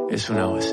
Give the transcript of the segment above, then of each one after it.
Es una voz.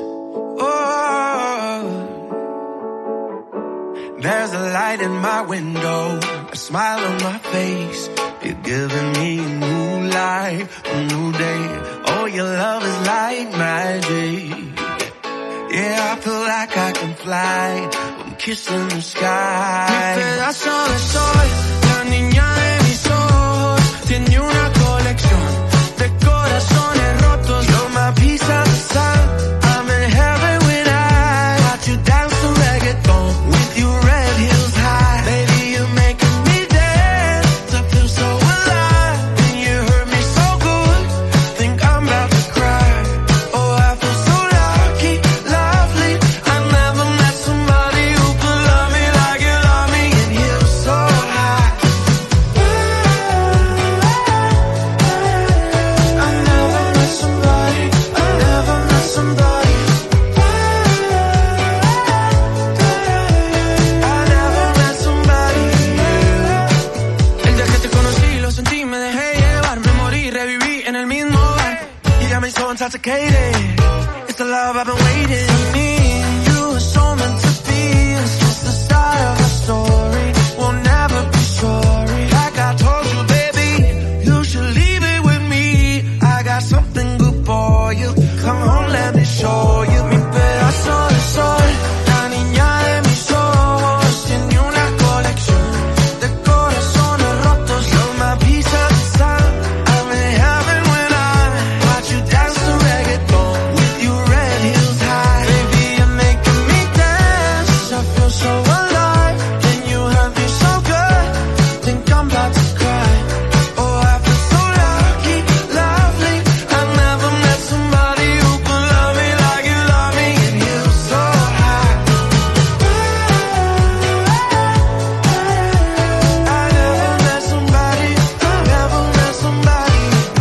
There's a light in my window, a smile on my face. You're giving me a new life, a new day. Oh, your love is like magic. Yeah, I feel like I can fly. I'm kissing the sky. Mi pedazo de sol, la niña de mis ojos, tiene una colección de corazones rotos. You're my piece of the sun. I'm in heaven when I watch you dance to reggaeton with your red heels high. Baby, you're making me dance. I feel so alive. And you hurt me so good. Think I'm about to cry. Oh, I feel so lucky, lovely. I never met somebody who could love me like you love me. And you're so high. I never met somebody. I never met somebody. I never met somebody. El día que te conocí, lo sentí, me dejé llevar, me morí, reviví en el mismo bar. You got me so intoxicated. It's the love I've been waiting. Me and you are so meant to be. It's just the start of a story. We'll never be sorry. Like I told you, baby, you should leave it with me. I got something good for you. Come on, let me show you. Mi pedazo de sol, la niña de mis ojos, tiene una colección de corazones rotos. You're my piece of the sun. I'm in heaven when I watch you dance to reggaeton with your red heels high. Baby, you're making me dance. I feel so alive. And you have me so good. Think I'm about to cry. Oh, I feel so lucky, lovely. I never met somebody who could love me like you love me. And you're so high. I never met somebody. I never met somebody.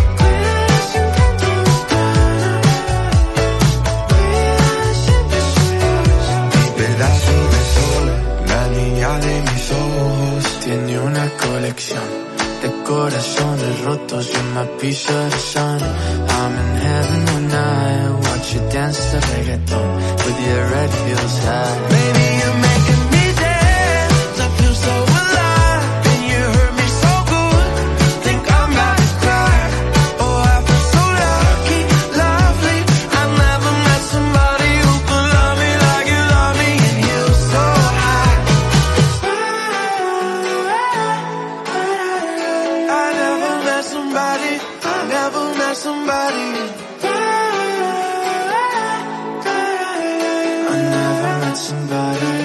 Mi pedazo de sol, la niña de mis ojos, tiene una colección de corazones rotos. You're my piece of the sun. I'm in heaven when I watch you dance to reggaeton with your red heels high. Baby, you're making me dance. I feel so alive. And you hurt me so good. Think I'm about to cry. Oh, I feel so lucky, lovely. I never met somebody who could love me like you love me. And you're so high. I never met somebody. I never met somebody. I never met somebody.